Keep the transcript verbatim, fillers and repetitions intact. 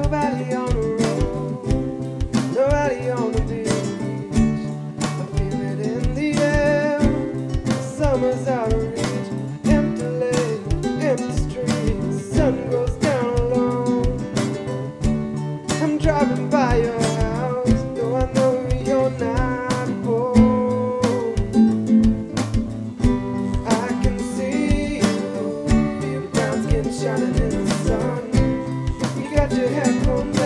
Nobody on the road, nobody on the beach. I feel it in the air, the summer's out of reach. Empty lake, empty streets, sun goes down alone. I'm driving by your house, though I know you're not home. I can see you, your brown skin shining in the sun. You got your hair combed